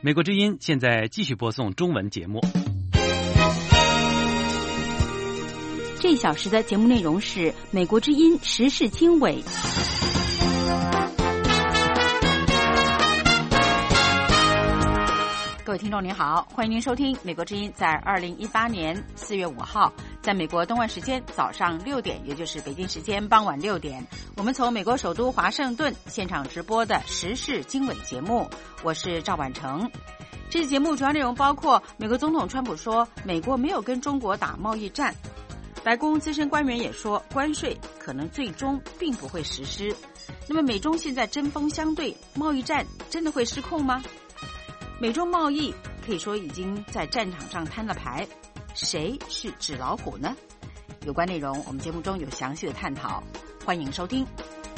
美国之音现在继续播送中文节目。 这一小时的节目内容是美国之音时事经纬。各位听众您好，欢迎您收听美国之音在2018年4月5号在美国东岸时间早上6点，也就是北京时间傍晚6点，我们从美国首都华盛顿现场直播的时事经纬节目，我是赵婉成。这期节目主要内容包括美国总统川普说美国没有跟中国打贸易战，白宫资深官员也说关税可能最终并不会实施。那么美中现在针锋相对，贸易战真的会失控吗？美中贸易可以说已经在战场上摊了牌，谁是纸老虎呢？有关内容我们节目中有详细的探讨，欢迎收听。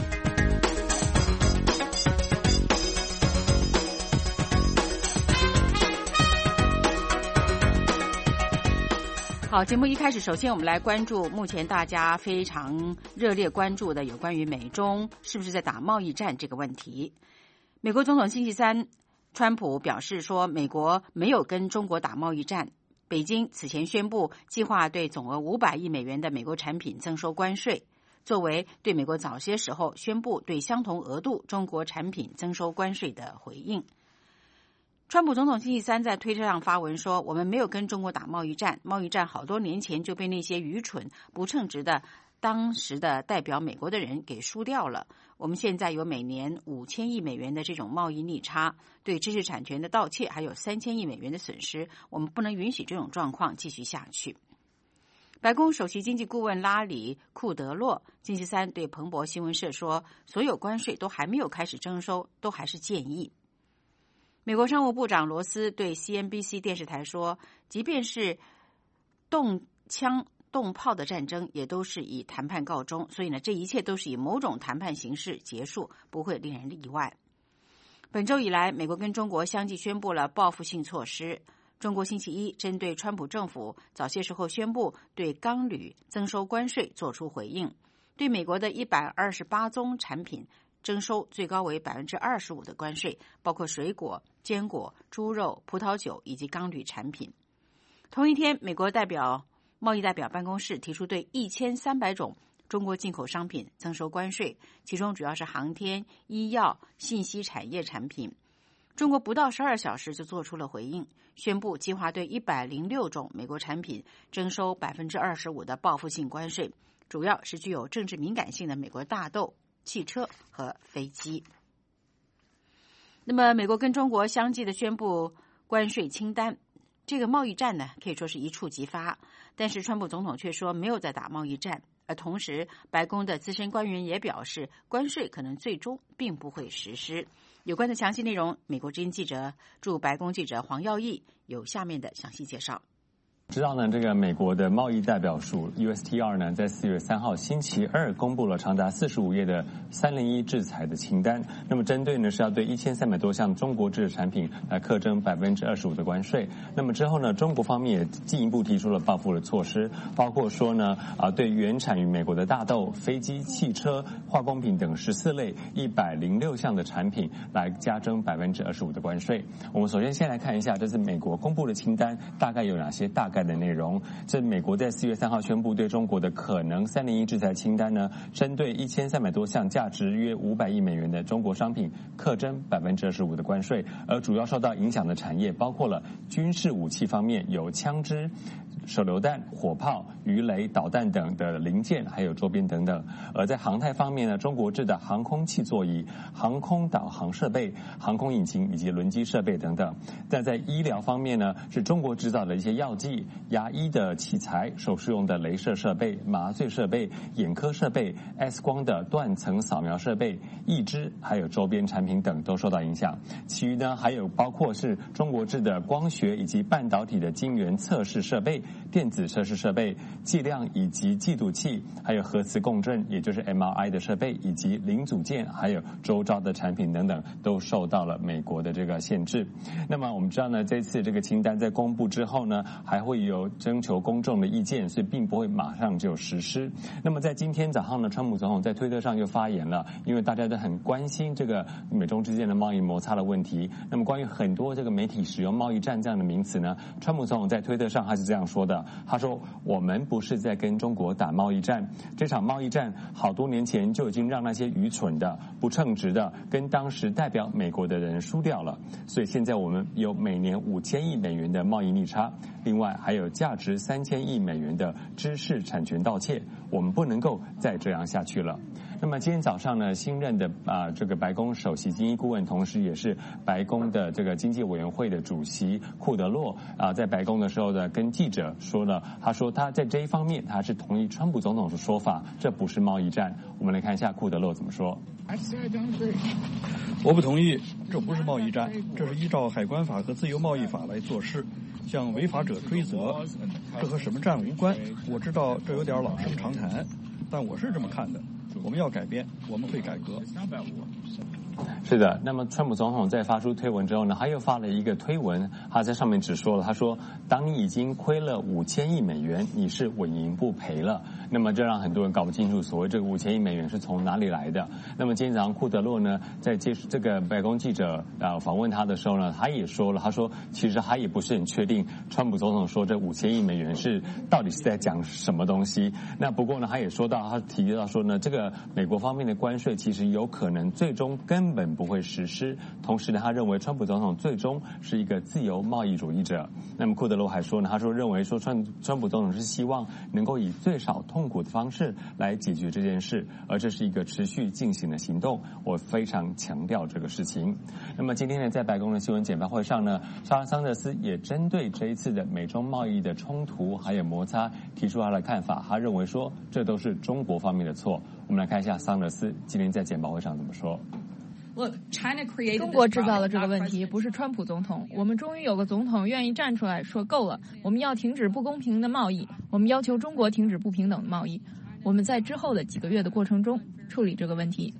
好，节目一开始，首先我们来关注目前大家非常热烈关注的有关于美中是不是在打贸易战这个问题。美国总统星期三川普表示说美国没有跟中国打贸易战，北京此前宣布计划对总额500亿美元的美国产品征收关税，作为对美国早些时候宣布对相同额度中国产品征收关税的回应。川普总统星期三在推特上发文说，我们没有跟中国打贸易战，贸易战好多年前就被那些愚蠢不称职的当时的代表美国的人给输掉了。我们现在有每年5000亿美元的这种贸易逆差，对知识产权的盗窃还有3000亿美元的损失，我们不能允许这种状况继续下去。白宫首席经济顾问拉里·库德洛星期三对彭博新闻社说，所有关税都还没有开始征收，都还是建议。美国商务部长罗斯对 CNBC 电视台说，即便是动枪动炮的战争也都是以谈判告终，所以呢，这一切都是以某种谈判形式结束，不会令人意外。本周以来，美国跟中国相继宣布了报复性措施。中国星期一针对川普政府早些时候宣布对钢铝征收关税做出回应，对美国的128宗产品征收最高为 25% 的关税，包括水果、坚果、猪肉、葡萄酒以及钢铝产品。同一天，美国贸易代表办公室提出对1300种中国进口商品征收关税，其中主要是航天、医药、信息产业产品。中国不到12小时就做出了回应，宣布计划对106种美国产品征收 25% 的报复性关税，主要是具有政治敏感性的美国大豆、汽车和飞机。那么美国跟中国相继的宣布关税清单，这个贸易战呢可以说是一触即发，但是川普总统却说没有在打贸易战，而同时白宫的资深官员也表示关税可能最终并不会实施。有关的详细内容，美国之音记者驻白宫记者黄耀义有下面的详细介绍。 知道呢，这个美国的贸易代表署 USTR 呢，在4月3号星期二公布了长达45页的301制裁的清单。那么针对呢是要对1300多项中国制的产品来课征 25% 的关税。那么之后呢，中国方面也进一步提出了报复的措施，包括说呢对原产于美国的大豆、飞机、汽车、化工品等14类106项的产品来加征 25% 的关税。我们首先先来看一下，这是美国公布的清单大概有哪些大概的内容。这美国在4月3号宣布对中国的可能301制裁清单呢，针对1300多项价值约500亿美元的中国商品课征 25% 的关税，而主要受到影响的产业包括了军事武器方面有枪支、手榴弹、火炮、鱼雷、导弹等的零件，还有周边等等。而在航太方面呢，中国制的航空器座椅、航空导航设备、航空引擎以及轮机设备等等。但在医疗方面呢，是中国制造的一些药剂、牙医的器材、手术用的雷射设备、麻醉设备、眼科设备、X 光的断层扫描设备、义肢还有周边产品等都受到影响。其余呢，还有包括是中国制的光学以及半导体的晶圆测试设备、 电子测试设备、计量以及计度器，还有核磁共振，也就是 MRI 的设备，以及零组件，还有周遭的产品等等，都受到了美国的这个限制。那么我们知道呢，这次这个清单在公布之后呢，还会有征求公众的意见，所以并不会马上就实施。那么在今天早上呢，川普总统在推特上又发言了，因为大家都很关心这个美中之间的贸易摩擦的问题。那么关于很多这个媒体使用贸易战这样的名词呢，川普总统在推特上他是这样说的，他说我们不是在跟中国打贸易战，这场贸易战好多年前就已经让那些愚蠢的、不称职的跟当时代表美国的人输掉了，所以现在我们有每年5000亿美元的贸易逆差，另外还有价值3000亿美元的知识产权盗窃，我们不能够再这样下去了。那么今天早上呢，新任的这个白宫首席经济顾问，同时也是白宫的这个经济委员会的主席库德洛在白宫的时候呢，跟记者说了，他说他在这一方面他是同意川普总统的说法，这不是贸易战。我们来看一下库德洛怎么说。 我不同意，这不是贸易战，这是依照海关法和自由贸易法来做事，向违法者追责，这和什么战无关。我知道这有点老生常谈，但我是这么看的。我们要改变，我们会改革。 是的，那么川普总统在发出推文之后呢，他又发了一个推文，他在上面只说了，他说当你已经亏了5000亿美元，你是稳赢不赔了。那么这让很多人搞不清楚所谓这个5000亿美元是从哪里来的。那么今天早上库德洛呢，在接这个白宫记者访问他的时候呢，他也说了，他说其实他也不是很确定川普总统说这5000亿美元是到底是在讲什么东西。那不过呢，他也说到，他提到说呢，这个美国方面的关税其实有可能最终根本不会实施。同时呢，他认为川普总统最终是一个自由贸易主义者。那么库德洛还说呢，他说认为说川普总统是希望能够以最少痛苦的方式来解决这件事，而这是一个持续进行的行动。我非常强调这个事情。那么今天呢，在白宫的新闻简报会上呢，桑德斯也针对这一次的美中贸易的冲突还有摩擦提出他的看法。他认为说这都是中国方面的错。我们来看一下桑德斯今天在简报会上怎么说。 中国制造了这个问题，不是川普总统。我们终于有个总统愿意站出来说够了，我们要停止不公平的贸易，我们要求中国停止不平等的贸易。我们在之后的几个月的过程中处理这个问题。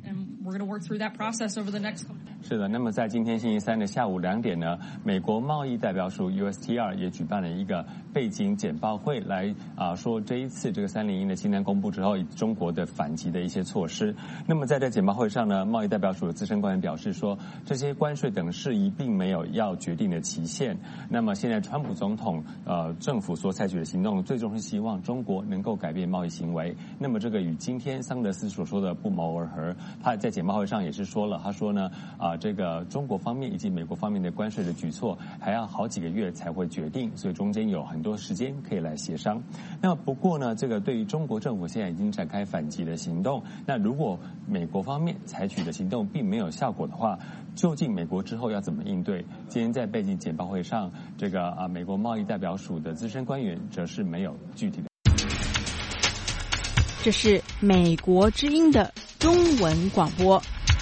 是的，那么在今天星期三的下午2点呢，美国贸易代表署 USTR 也举办了一个背景简报会，来说这一次这个301的清单公布之后，中国的反击的一些措施。那么在这简报会上呢，贸易代表署的资深官员表示说，这些关税等事宜并没有要决定的期限。那么现在川普总统政府所采取的行动，最终是希望中国能够改变贸易行为。那么这个与今天桑德斯所说的不谋而合。他在简报会上也是说了，他说呢这个中国方面以及美国方面的关税的举措还要好几个月才会决定，所以中间有很多时间可以来协商。那么不过呢，这个对于中国政府现在已经展开反击的行动，那如果美国方面采取的行动并没有效果的话，究竟美国之后要怎么应对？今天在背景简报会上，这个美国贸易代表署的资深官员则是没有具体的。 这是美国之音的中文广播。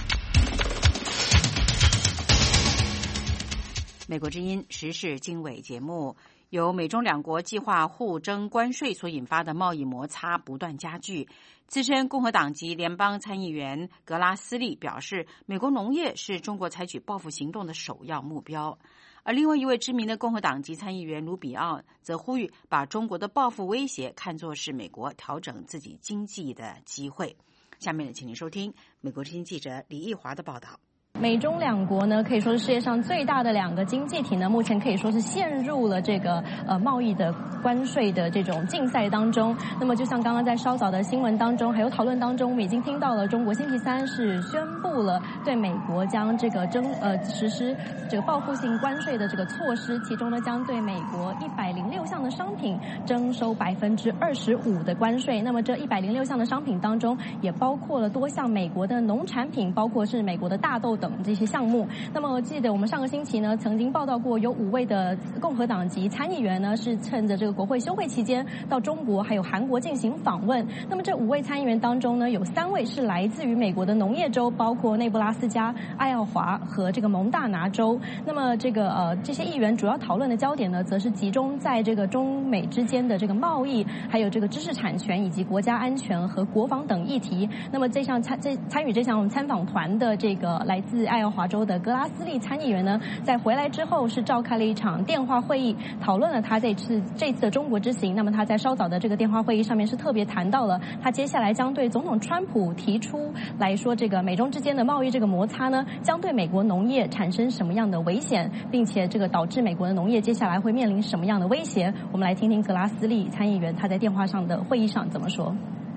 美国之音时事经纬节目，由美中两国计划互征关税所引发的贸易摩擦不断加剧。资深共和党籍联邦参议员格拉斯利表示，美国农业是中国采取报复行动的首要目标。而另外一位知名的共和党籍参议员卢比奥则呼吁把中国的报复威胁看作是美国调整自己经济的机会。下面请您收听美国之音记者李义华的报道。 美中两国呢，可以说是世界上最大的两个经济体呢，目前可以说是陷入了这个贸易的关税的这种竞赛当中。那么就像刚刚在稍早的新闻当中还有讨论当中，我们已经听到了中国星期三是宣布了对美国将这个实施这个报复性关税的这个措施，其中呢将对美国106项的商品征收25%的关税。那么这106项的商品当中也包括了多项美国的农产品，包括是美国的大豆等这些项目。那么记得我们上个星期呢，曾经报道过有5位的共和党籍参议员呢，是趁着这个国会休会期间到中国还有韩国进行访问。那么这5位参议员当中呢，有3位是来自于美国的农业州，包括内布拉斯加、爱奥华和这个蒙大拿州。那么这些议员主要讨论的焦点呢，则是集中在这个中美之间的这个贸易，还有这个知识产权以及国家安全和国防等议题。那么参与这项参访团的这个来自爱奥华州的格拉斯利参议员呢，在回来之后是召开了一场电话会议，讨论了他这次的中国之行。那么他在稍早的这个电话会议上面是特别谈到了他接下来将对总统川普提出来说，这个美中之间的贸易这个摩擦呢，将对美国农业产生什么样的危险，并且这个导致美国的农业接下来会面临什么样的威胁。我们来听听格拉斯利参议员他在电话上的会议上怎么说。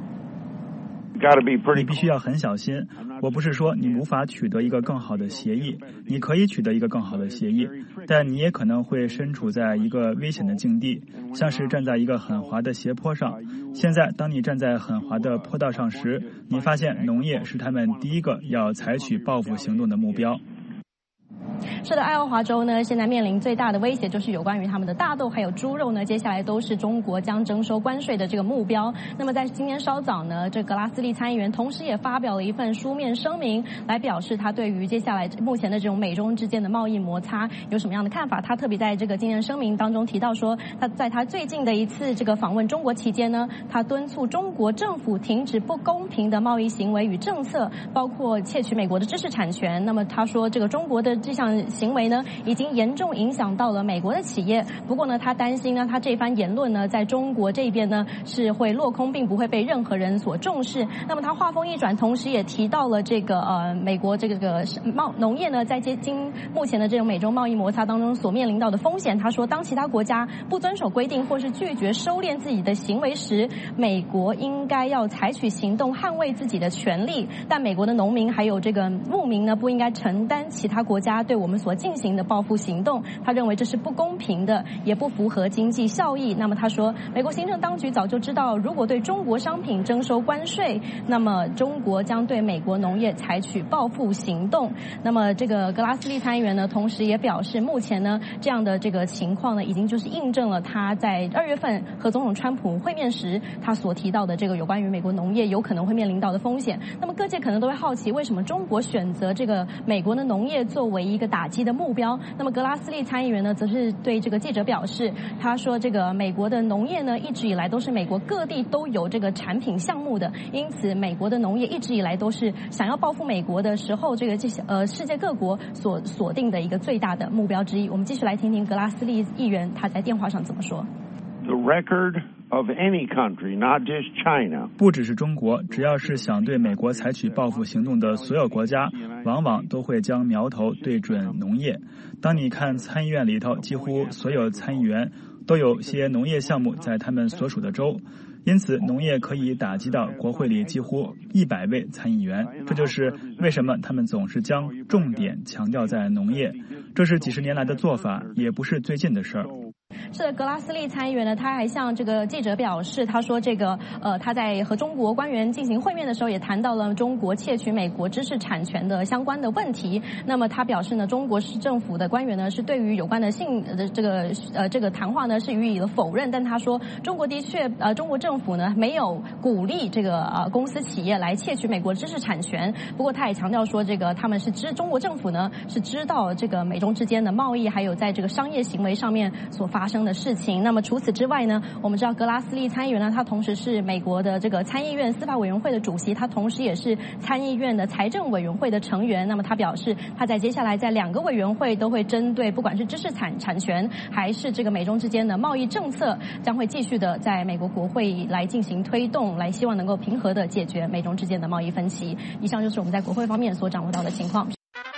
你必须要很小心。我不是说你无法取得一个更好的协议，你可以取得一个更好的协议，但你也可能会身处在一个危险的境地，像是站在一个很滑的斜坡上。现在当你站在很滑的坡道上时，你发现农业是他们第一个要采取报复行动的目标。 是的，爱奥华州呢，现在面临最大的威胁就是有关于他们的大豆还有猪肉呢，接下来都是中国将征收关税的这个目标。那么在今天稍早呢，这格拉斯利参议员同时也发表了一份书面声明，来表示他对于接下来目前的这种美中之间的贸易摩擦有什么样的看法。他特别在这个今天声明当中提到说，他在他最近的一次这个访问中国期间呢，他敦促中国政府停止不公平的贸易行为与政策，包括窃取美国的知识产权。那么他说，这个中国的这项行为呢，已经严重影响到了美国的企业。不过呢，他担心呢，他这番言论呢，在中国这边呢是会落空，并不会被任何人所重视。那么他话锋一转，同时也提到了这个美国这个农业呢，在经目前的这种美中贸易摩擦当中所面临到的风险。他说，当其他国家不遵守规定或是拒绝收敛自己的行为时，美国应该要采取行动捍卫自己的权利。但美国的农民还有这个牧民呢，不应该承担其他国家对我们所进行的报复行动。他认为这是不公平的，也不符合经济效益。那么他说，美国行政当局早就知道，如果对中国商品征收关税，那么中国将对美国农业采取报复行动。那么这个格拉斯利参议员呢，同时也表示，目前呢这样的这个情况呢，已经就是印证了他在2月份和总统川普会面时他所提到的这个有关于美国农业有可能会面临到的风险。那么各界可能都会好奇，为什么中国选择这个美国的农业作为一个打击的目标？那么格拉斯利参议员呢，则是对这个记者表示，他说这个美国的农业呢，一直以来都是美国各地都有这个产品项目的，因此美国的农业一直以来都是想要报复美国的时候，这些世界各国所锁定的一个最大的目标之一。我们继续来听听格拉斯利议员他在电话上怎么说。 The record of any country, not just China. 不只是中国，只要是想对美国采取报复行动的所有国家，往往都会将苗头对准农业。当你看参议院里头，几乎所有参议员都有些农业项目在他们所属的州，因此农业可以打击到国会里几乎100位参议员。这就是为什么他们总是将重点强调在农业，这是几十年来的做法，也不是最近的事儿。 是的，格拉斯利参议员呢，他还向这个记者表示，他说这个他在和中国官员进行会面的时候，也谈到了中国窃取美国知识产权的相关的问题。那么他表示呢，中国市政府的官员呢，是对于有关的这个谈话呢是予以了否认。但他说，中国政府呢没有鼓励这个公司企业来窃取美国知识产权。不过他也强调说，这个他们是中国政府呢是知道这个美中之间的贸易还有在这个商业行为上面所发生的事情。那么除此之外呢，我们知道格拉斯利参议员呢，他同时是美国的这个参议院司法委员会的主席，他同时也是参议院的财政委员会的成员。那么他表示，他在接下来在2个委员会都会针对不管是知识产权还是这个美中之间的贸易政策，将会继续的在美国国会来进行推动，来希望能够平和的解决美中之间的贸易分歧。以上就是我们在国会方面所掌握到的情况。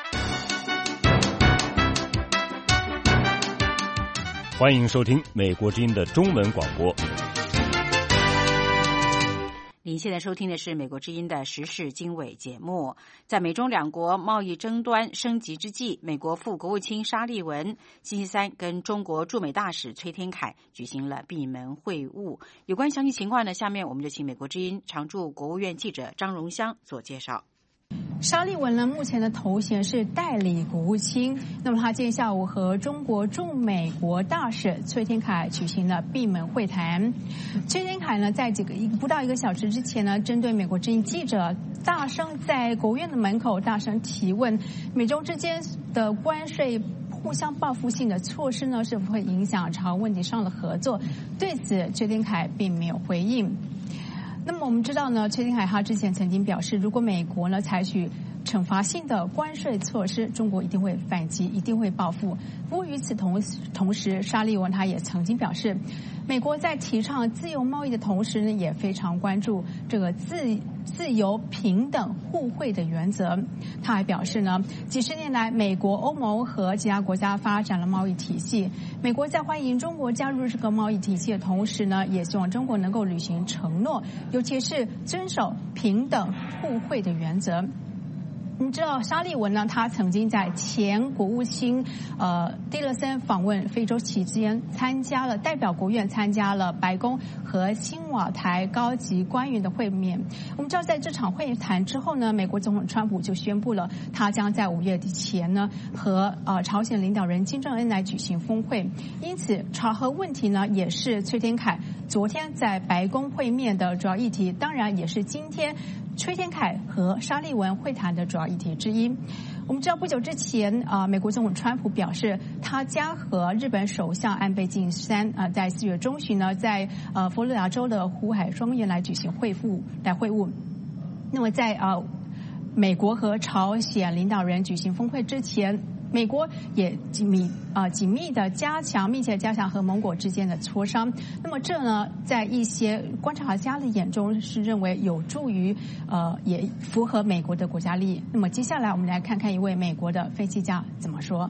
欢迎收听美国之音的中文广播。 您现在收听的是美国之音的时事经纬节目。在美中两国贸易争端升级之际，美国副国务卿沙利文星期三跟中国驻美大使崔天凯举行了闭门会晤。有关详细情况呢，下面我们就请美国之音常驻国务院记者张荣香做介绍。 沙利文呢，目前的头衔是代理国务卿。那么他今天下午和中国驻美国大使崔天凯举行了闭门会谈。崔天凯呢，在不到1个小时之前呢，针对美国之音记者大声在国务院的门口大声提问，美中之间的关税互相报复性的措施呢，是否会影响朝问题上的合作？对此，崔天凯并没有回应。那么我们知道呢，崔天凯他之前曾经表示，如果美国呢采取惩罚性的关税措施，中国一定会反击，一定会报复。不过与此同时，沙利文他也曾经表示，美国在提倡自由贸易的同时呢，也非常关注这个自由、平等、互惠的原则。他还表示呢，几十年来，美国、欧盟和其他国家发展了贸易体系。美国在欢迎中国加入这个贸易体系的同时呢，也希望中国能够履行承诺，尤其是遵守平等、互惠的原则。你知道沙利文呢，他曾经在前国务卿蒂勒森访问非洲期间，代表国务院参加了白宫和青瓦台高级官员的会面。我们知道，在这场会谈之后呢，美国总统川普就宣布了，他将在5月前呢和朝鲜领导人金正恩来举行峰会。因此，朝核问题呢也是崔天凯昨天在白宫会面的主要议题，当然也是今天崔天凯和沙利文会谈的主要议题之一。我们知道不久之前美国总统川普表示，他将和日本首相安倍晋三在4月中旬呢，在佛罗里达州的湖海庄园来举行会晤。那么在美国和朝鲜领导人举行峰会之前，美国也紧密的密切加强和盟国之间的磋商。那么这呢，在一些观察家的眼中是认为有助于也符合美国的国家利益。那么接下来我们来看看一位美国的分析家怎么说。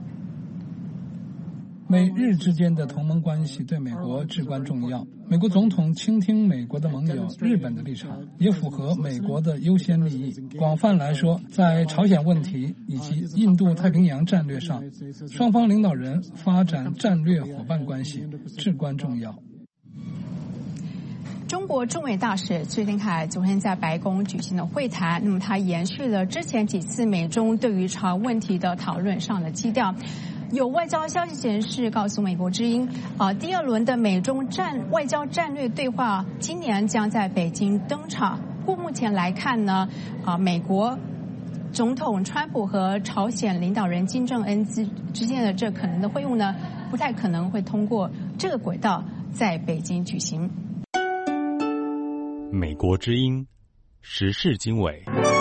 美日之间的同盟关系对美国至关重要。美国总统倾听美国的盟友日本的立场，也符合美国的优先利益。广泛来说，在朝鲜问题以及印度太平洋战略上，双方领导人发展战略伙伴关系至关重要。 中国驻美大使崔天凯昨天在白宫举行了会谈，那么他延续了之前几次美中对于朝问题的讨论上的基调。有外交消息人士告诉美国之音，第2轮的美中外交战略对话今年将在北京登场。不过目前来看呢，美国总统川普和朝鲜领导人金正恩之间的这可能的会晤呢，不太可能会通过这个轨道在北京举行。 美国之音时事经纬。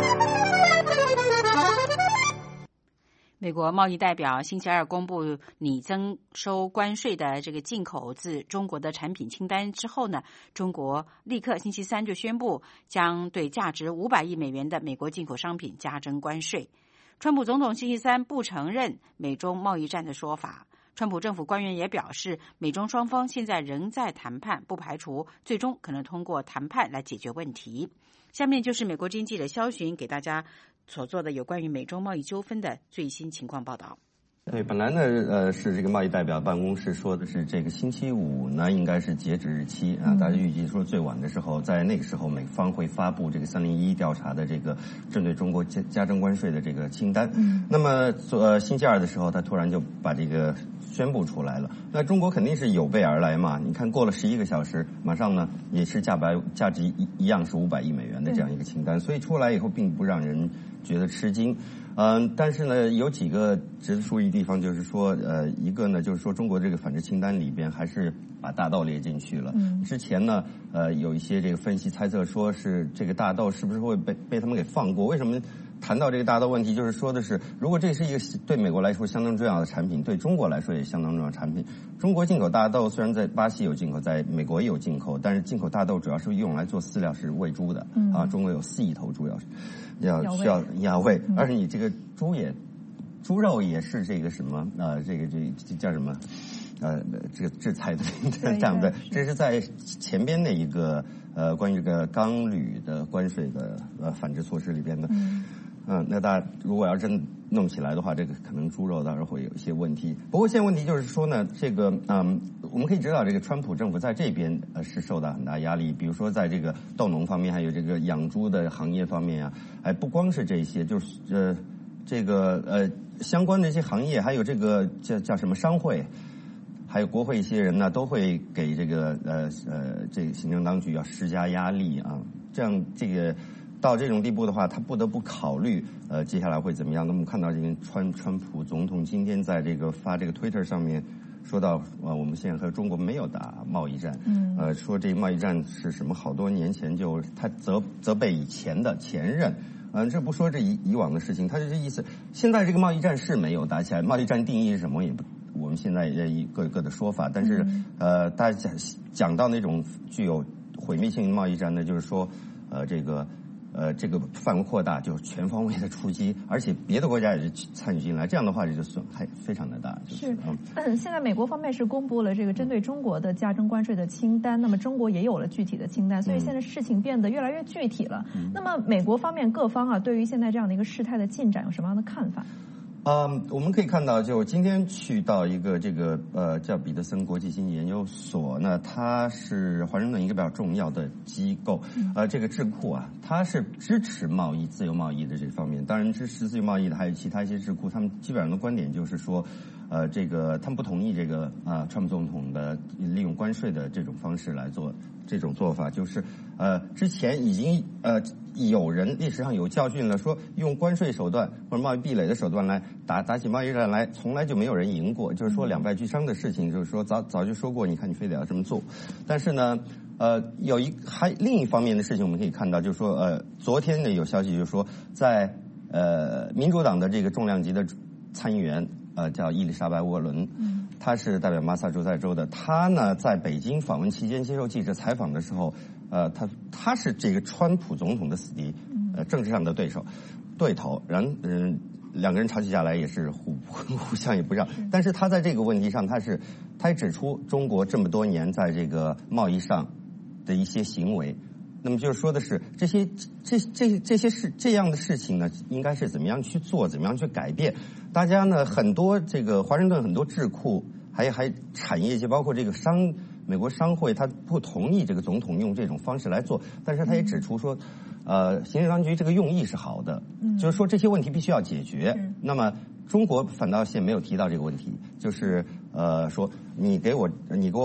美国贸易代表星期2公布拟增收关税的这个进口自中国的产品清单之后呢，中国立刻星期3就宣布将对价值500亿美元的美国进口商品加征关税。川普总统星期3不承认美中贸易战的说法。川普政府官员也表示，美中双方现在仍在谈判，不排除最终可能通过谈判来解决问题。下面就是美国经济的肖巡给大家所做的有关于美中贸易纠纷的最新情况报道。 对，本来呢，是这个贸易代表办公室说的是这个星期5呢应该是截止日期啊，大家预计说最晚的时候，在那个时候美方会发布这个301调查的这个针对中国加征关税的这个清单。那么星期2的时候，他突然就把这个宣布出来了。那中国肯定是有备而来嘛，你看过了11个小时，马上呢也是价值一样是500亿美元的这样一个清单，所以出来以后并不让人觉得吃惊。但是呢，有几个值得注意的地方，就是说，一个呢，就是说中国这个反制清单里边还是把大豆列进去了。之前呢，有一些这个分析猜测说是这个大豆是不是会被他们给放过？为什么谈到这个大豆问题，就是说的是，如果这是一个对美国来说相当重要的产品，对中国来说也相当重要的产品。中国进口大豆虽然在巴西有进口，在美国也有进口，但是进口大豆主要是用来做饲料，是喂猪的。中国有4亿头猪需要压喂，而且你这个猪肉也是这个什么这叫什么这个制裁的这样的，这是在前边的一个关于这个钢铝的关税的反制措施里边的。那大家如果要真弄起来的话，这个可能猪肉当然会有一些问题。不过现在问题就是说呢，这个我们可以知道，这个川普政府在这边是受到很大压力，比如说在这个豆农方面，还有这个养猪的行业方面啊，不光是这些，就是相关的一些行业，还有这个叫什么商会，还有国会一些人呢，都会给这个这个行政当局要施加压力啊，这样这个到这种地步的话，他不得不考虑接下来会怎么样。那么我们看到这个川普总统今天在这个发这个 Twitter 上面说到我们现在和中国没有打贸易战，说这贸易战是什么好多年前就他责备以前的前任。这不说这以往的事情，他是这意思。现在这个贸易战是没有打起来，贸易战定义是什么我们现在也各有各的说法。但是大家讲到那种具有毁灭性贸易战呢，就是说这个范围扩大，就全方位的出击，而且别的国家也是参与进来，这样的话这就损害非常的大。 是，现在美国方面是公布了这个针对中国的加征关税的清单，那么中国也有了具体的清单，所以现在事情变得越来越具体了。那么美国方面各方对于现在这样的一个事态的进展有什么样的看法？ 我们可以看到，就今天去到一个这个叫彼得森国际经济研究所呢，它是华盛顿一个比较重要的机构，这个智库啊，它是支持自由贸易的这方面。当然，支持自由贸易的还有其他一些智库，他们基本上的观点就是说，这个他们不同意这个川普总统的利用关税的这种方式来做这种做法，就是之前已经有人历史上有教训了，说用关税手段或者贸易壁垒的手段来打起贸易战来，从来就没有人赢过，就是说两败俱伤的事情，就是说早就说过，你看你非得要这么做。但是呢，另一方面的事情我们可以看到，就是说昨天呢有消息就是说，在民主党的这个重量级的参议员叫伊丽莎白·沃伦，他是代表马萨诸塞州的，他呢在北京访问期间接受记者采访的时候，他是这个川普总统的死敌，政治上的对头，两个人吵起架来也是互相也不让。但是他在这个问题上，他也指出中国这么多年在这个贸易上的一些行为。那么就是说的是这些这样的事情呢，应该是怎么样去做，怎么样去改变。大家呢很多这个华盛顿很多智库还产业界，包括这个美国商会，他不同意这个总统用这种方式来做，但是他也指出说，行政当局这个用意是好的，就是说这些问题必须要解决。那么中国反倒现在没有提到这个问题，就是说你给我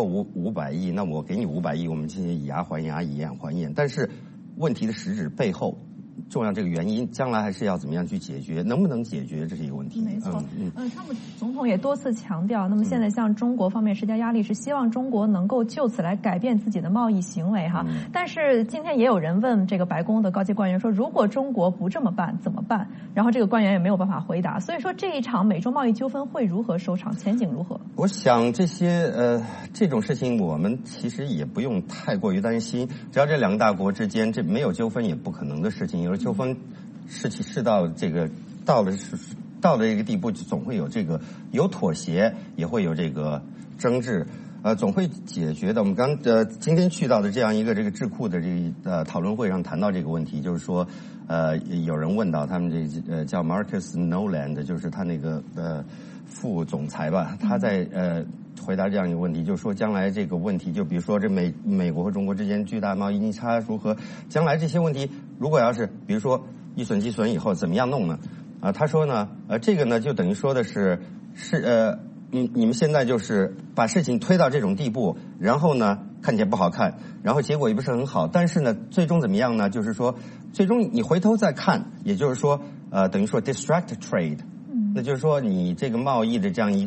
500亿，那我给你500亿，我们进行以牙还牙，以眼还眼。但是问题的实质背后，重要这个原因，将来还是要怎么样去解决，能不能解决，这是一个问题。 没错，川普总统也多次强调，那么现在向中国方面施加压力，是希望中国能够就此来改变自己的贸易行为哈。但是今天也有人问这个白宫的高级官员说，如果中国不这么办怎么办？然后这个官员也没有办法回答。所以说这一场美中贸易纠纷会如何收场，前景如何？ 我想这种事情我们其实也不用太过于担心，只要这两个大国之间这没有纠纷也不可能的事情，有了纠纷是到了这个地步，就总会有妥协，也会有这个争执，总会解决的。我们今天去到的这样一个这个智库的这个讨论会上谈到这个问题，就是说有人问到他们这叫 Marcus Noland， 就是他那个副总裁吧，他在回答这样一个问题，就是说将来这个问题，就比如说这美国和中国之间巨大贸易逆差如何，将来这些问题如果要是比如说一损俱损以后怎么样弄呢？他说呢，这个呢就等于说的是你们现在就是把事情推到这种地步，然后呢看起来不好看，然后结果也不是很好，但是呢最终怎么样呢？就是说最终你回头再看，也就是说等于说 distract trade。那就是说，你这个贸易的这样一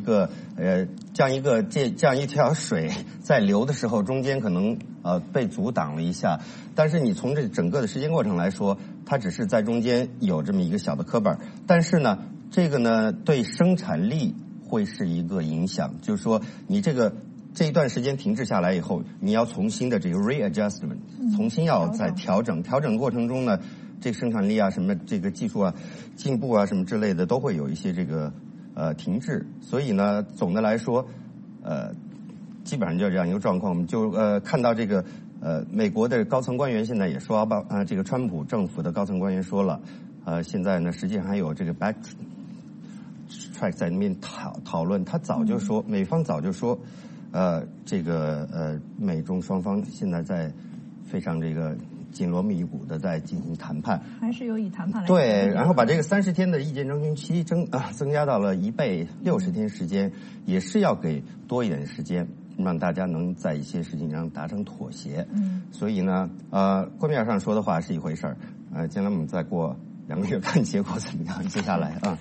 条水在流的时候，中间可能被阻挡了一下，但是你从这整个的时间过程来说，它只是在中间有这么一个小的磕绊，但是呢，这个呢对生产力会是一个影响，就是说你这一段时间停滞下来以后，你要重新的这个 readjustment， 重新要再调整过程中呢。这个生产力啊，什么这个技术啊、进步啊，什么之类的，都会有一些这个停滞。所以呢，总的来说，基本上就这样一个状况。我们就看到这个美国的高层官员现在也说这个川普政府的高层官员说了，现在呢，实际上还有这个 backtrack 在那边讨论。他早就说，美方早就说， 美中双方现在在非常这个紧锣密鼓的在进行谈判， 还是有以谈判来对，然后把这个30天的意见征询期增加到了1倍，60天时间，也是要给多一点的时间，让大家能在一些事情上达成妥协。所以呢，官面上说的话是一回事儿，将来我们再过2个月看结果怎么样。接下来啊。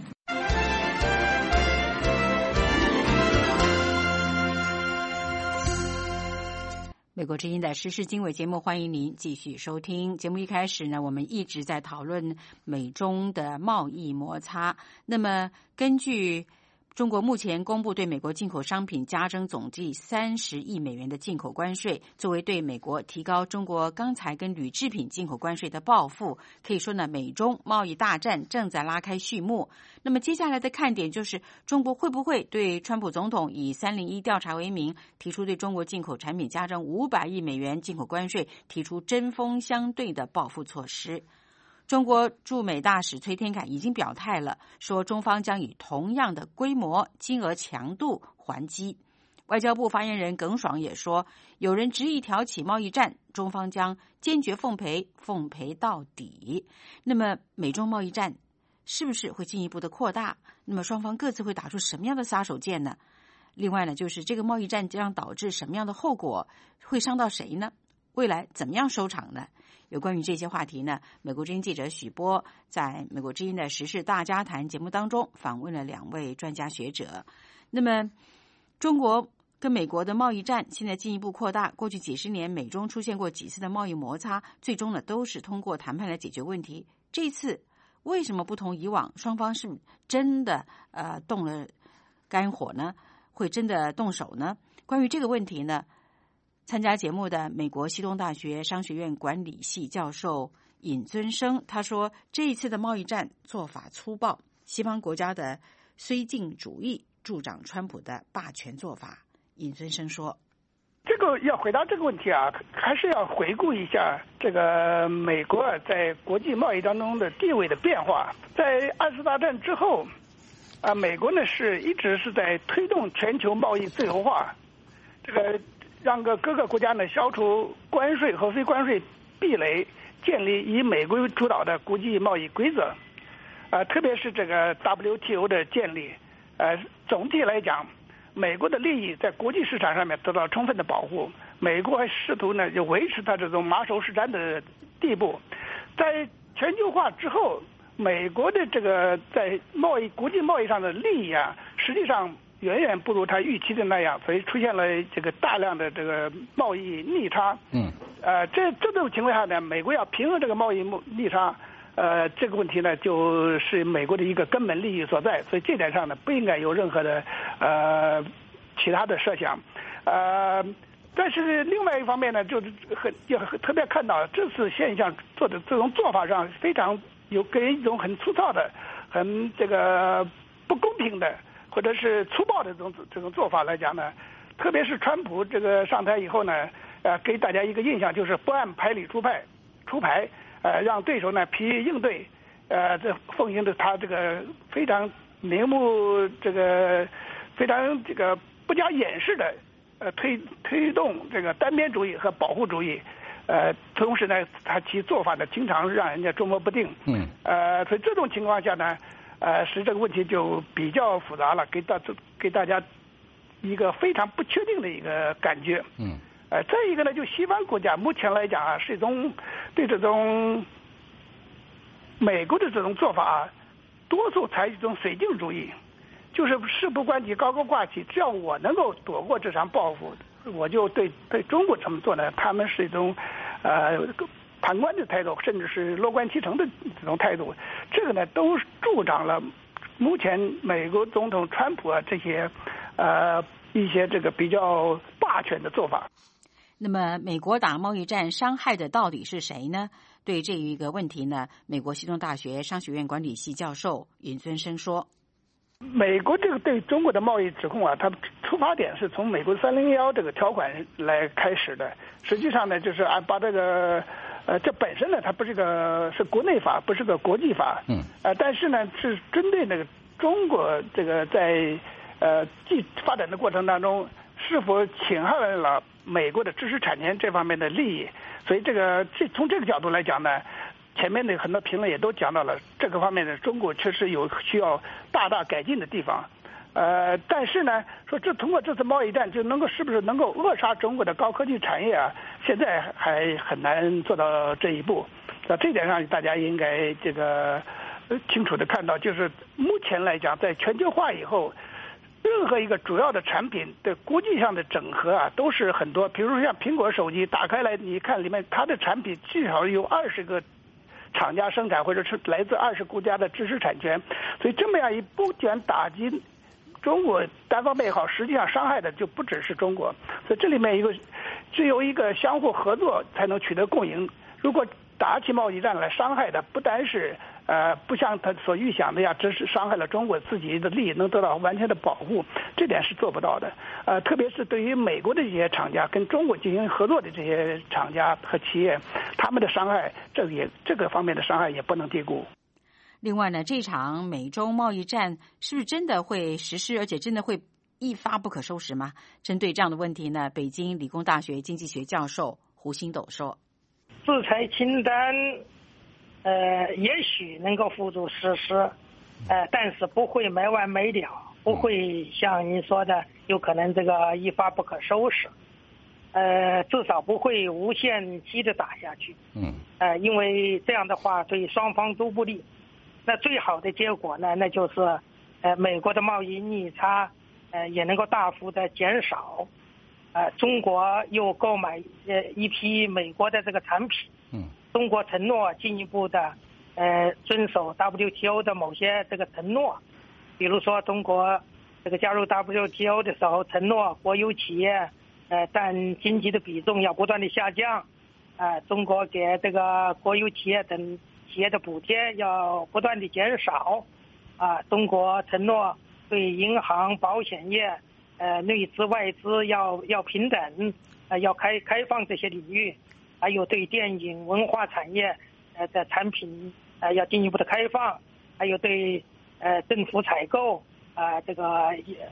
美国之音的时事经纬节目，欢迎您继续收听。节目一开始呢，我们一直在讨论美中的贸易摩擦。那么，根据中国目前公布对美国进口商品加征总计30亿美元的进口关税，作为对美国提高中国钢材跟铝制品进口关税的报复，可以说呢，美中贸易大战正在拉开序幕。那么接下来的看点就是中国会不会对川普总统以301调查为名，提出对中国进口产品加征500亿美元进口关税，提出针锋相对的报复措施。中国驻美大使崔天凯已经表态了，说中方将以同样的规模、金额、强度还击。外交部发言人耿爽也说，有人执意挑起贸易战，中方将坚决奉陪，奉陪到底。那么美中贸易战是不是会进一步的扩大？那么双方各自会打出什么样的杀手锏呢？另外呢，就是这个贸易战将导致什么样的后果，会伤到谁呢？未来怎么样收场呢？有关于这些话题呢，美国之音记者许波在美国之音的时事大家谈节目当中访问了2位专家学者。那么中国跟美国的贸易战现在进一步扩大，过去几十年美中出现过几次的贸易摩擦，最终呢都是通过谈判来解决问题。这次为什么不同以往，双方是真的动了肝火呢？会真的动手呢？关于这个问题呢，参加节目的美国西东大学商学院管理系教授尹尊生他说，这一次的贸易战做法粗暴，西方国家的绥靖主义助长川普的霸权做法。尹尊生说， 这个要回答这个问题啊，还是要回顾一下这个美国在国际贸易当中的地位的变化。在2次大战之后美国呢是一直是在推动全球贸易自由化，这个让各个国家呢消除关税和非关税壁垒，建立以美国为主导的国际贸易规则。特别是这个 WTO 的建立，总体来讲，美国的利益在国际市场上面得到充分的保护。美国还试图呢就维持它这种马首是瞻的地步。在全球化之后，美国的这个在国际贸易上的利益啊，实际上远远不如他预期的那样，所以出现了这个大量的这个贸易逆差。这种情况下呢，美国要平衡这个贸易逆差，这个问题呢就是美国的一个根本利益所在，所以这点上呢不应该有任何的其他的设想。但是另外一方面呢，就是特别看到这次现象做的这种做法上非常给人一种很粗糙的、很这个不公平的，或者是粗暴的这种做法来讲呢，特别是川普这个上台以后呢，给大家一个印象就是不按牌理出牌，让对手呢疲于应对，这奉行的他这个非常明目这个非常这个不加掩饰的推动这个单边主义和保护主义。同时呢，他其做法呢，经常让人家捉摸不定。所以这种情况下呢，使这个问题就比较复杂了，给大家一个非常不确定的一个感觉。再一个呢，就西方国家目前来讲啊，是一种对这种美国的这种做法，多数采取一种绥靖主义，就是事不关己高高挂起，只要我能够躲过这场报复，我就对中国这么做呢，他们是一种旁观的态度，甚至是乐观其成的这种态度。这个呢，都助长了目前美国总统川普这些一些这个比较霸权的做法。 那么，美国打贸易战伤害的到底是谁呢？对这一个问题呢，美国西东大学商学院管理系教授尹尊生说， 美国这个对中国的贸易指控啊，它出发点是从美国301这个条款来开始的。实际上呢，就是把这个这本身呢，它不是是国内法，不是个国际法。但是呢，是针对那个中国这个在发展的过程当中， 是否侵害了美国的知识产权这方面的利益。所以从这个角度来讲呢，前面的很多评论也都讲到了这个方面的中国确实有需要大大改进的地方。但是呢，说通过这次贸易战是不是能够扼杀中国的高科技产业啊？现在还很难做到这一步。在这点上，大家应该清楚的看到，就是目前来讲，在全球化以后，任何一个主要的产品的国际上的整合啊，都是很多。比如说像苹果手机打开来，你看里面它的产品至少有20个厂家生产，或者是来自20国家的知识产权。所以这么样一不断打击中国单方面也好，实际上伤害的就不只是中国。所以这里面只有一个相互合作才能取得共赢。如果打起贸易战来，伤害的不单是不像他所预想的呀，只是伤害了中国自己的利益能得到完全的保护，这点是做不到的。特别是对于美国的这些厂家跟中国进行合作的这些厂家和企业，他们的伤害，这个方面的伤害也不能低估。 另外呢，这场美中贸易战是不是真的会实施，而且真的会一发不可收拾吗？针对这样的问题呢，北京理工大学经济学教授胡星斗说： 制裁清单也许能够付诸实施，但是不会没完没了，不会像您说的有可能这个一发不可收拾，至少不会无限期的打下去。因为这样的话对双方都不利。那最好的结果呢，那就是美国的贸易逆差也能够大幅的减少，中国又购买一批美国的这个产品，中国承诺进一步的遵守 WTO 的某些这个承诺，比如说中国这个加入 WTO 的时候承诺国有企业占经济的比重要不断的下降，中国给这个国有企业等企业的补贴要不断的减少，中国承诺对银行、保险业内资外资要平等，要开放这些领域，还有对电影文化产业的产品要进一步的开放，还有对政府采购这个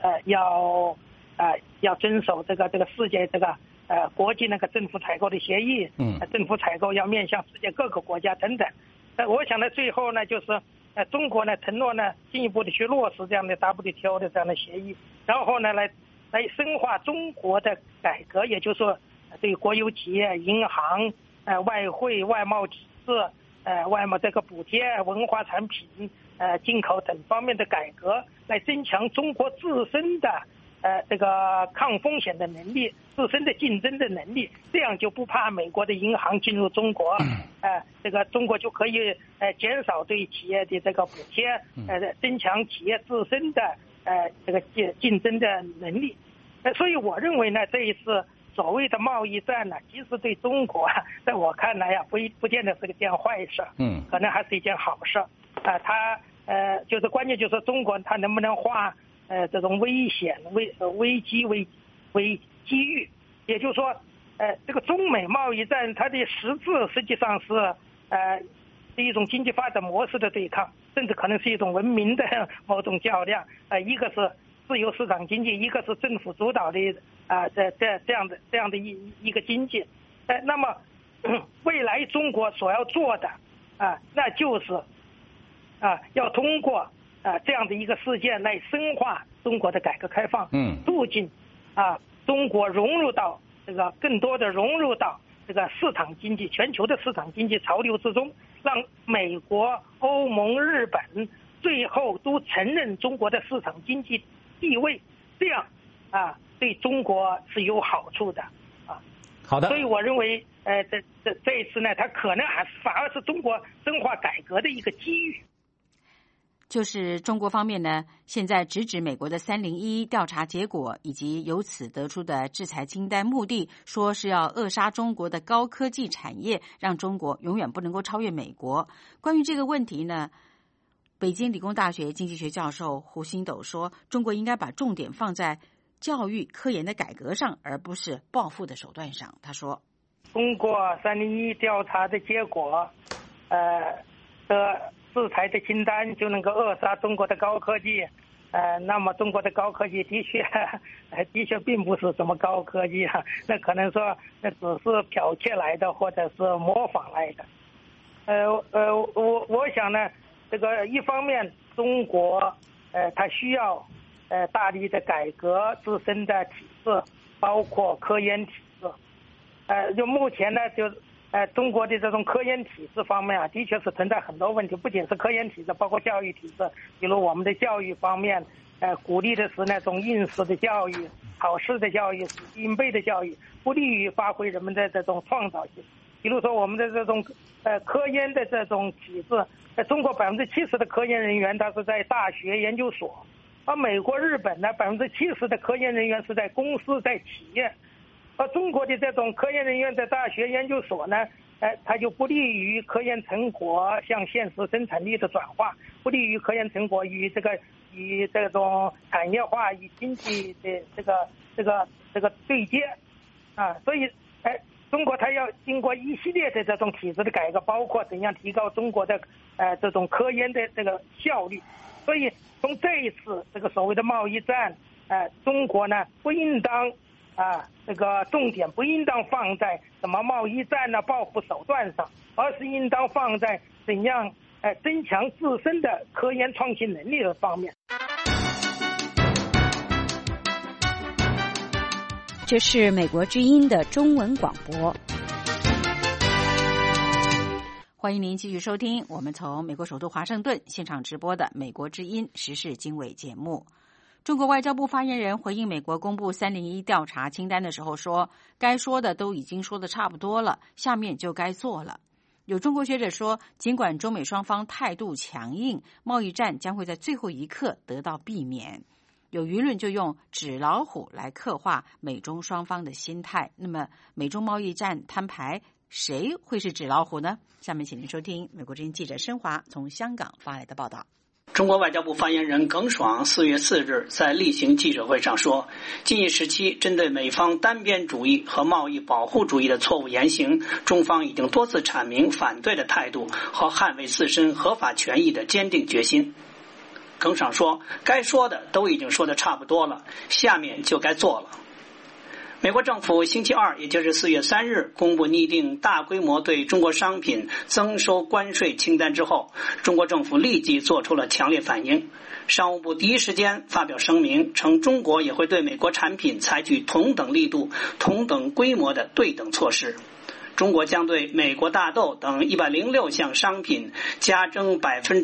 要遵守这个世界这个国际那个政府采购的协议，政府采购要面向世界各个国家等等。我想呢，最后呢，就是中国呢承诺呢进一步的去落实这样的 WTO 的这样的协议，然后呢来深化中国的改革，也就是说对国有企业、银行、外汇、外贸体制、外贸这个补贴、文化产品、进口等方面的改革，来增强中国自身的这个抗风险的能力，自身的竞争的能力，这样就不怕美国的银行进入中国，这个中国就可以减少对企业的这个补贴，增强企业自身的这个竞争的能力。所以我认为呢，这一次所谓的贸易战呢，其实对中国在我看来呀，不见得是个件坏事，可能还是一件好事。它就是关键就是中国它能不能化这种危险危机为机遇，也就是说这个中美贸易战它的实质实际上是一种经济发展模式的对抗，甚至可能是一种文明的某种较量，一个是自由市场经济，一个是政府主导的这样的一个经济。那么未来中国所要做的那就是要通过这样的一个事件来深化中国的改革开放，促进中国融入到这个更多的融入到这个市场经济、全球的市场经济潮流之中，让美国、欧盟、日本最后都承认中国的市场经济地位，这样对中国是有好处的好的。 所以我认为这一次呢，它可能反而是中国深化改革的一个机遇。 就是中国方面呢，现在直指美国的301调查结果以及由此得出的制裁清单，目的说是要扼杀中国的高科技产业，让中国永远不能够超越美国。关于这个问题呢，北京理工大学经济学教授胡星斗说，中国应该把重点放在教育科研的改革上，而不是报复的手段上。他说， 通过301调查的结果制裁的清单就能够扼杀中国的高科技， 那么中国的高科技的确并不是什么高科技啊，那可能说那只是剽窃来的或者是模仿来的。我想呢，这个一方面中国它需要大力的改革自身的体制，包括科研体制。就目前呢，中国的这种科研体制方面啊，的确是存在很多问题，不仅是科研体制，包括教育体制。比如我们的教育方面，鼓励的是那种应试的教育、考试的教育、硬背的教育，不利于发挥人们的这种创造性。比如说我们的这种科研的这种体制，中国70%的科研人员他是在大学研究所，而美国、日本呢70%的科研人员是在公司、在企业。而中国的这种科研人员在大学研究所呢，它就不利于科研成果向现实生产力的转化，不利于科研成果与这种产业化与经济的这个对接啊。所以中国它要经过一系列的这种体制的改革，包括怎样提高中国的这种科研的这个效率。所以从这一次这个所谓的贸易战，中国呢不应当这个重点不应当放在什么贸易战呢、报复手段上，而是应当放在怎样增强自身的科研创新能力的方面。 这是美国之音的中文广播。 欢迎您继续收听我们从美国首都华盛顿现场直播的美国之音时事经纬节目。中国外交部发言人回应美国公布301调查清单的时候说，该说的都已经说的差不多了，下面就该做了。有中国学者说，尽管中美双方态度强硬，贸易战将会在最后一刻得到避免。有舆论就用纸老虎来刻画美中双方的心态。那么美中贸易战摊牌，谁会是纸老虎呢？下面请您收听美国之音记者申华从香港发来的报道。 中国外交部发言人耿爽4月4日在例行记者会上说，近一时期针对美方单边主义和贸易保护主义的错误言行，中方已经多次阐明反对的态度和捍卫自身合法权益的坚定决心。耿爽说，该说的都已经说的差不多了，下面就该做了。美国政府星期二，也就是4月3日公布拟定大规模对中国商品增收关税清单之后，中国政府立即做出了强烈反应。商务部第一时间发表声明，称中国也会对美国产品采取同等力度、同等规模的对等措施。中国将对美国大豆等106项商品加征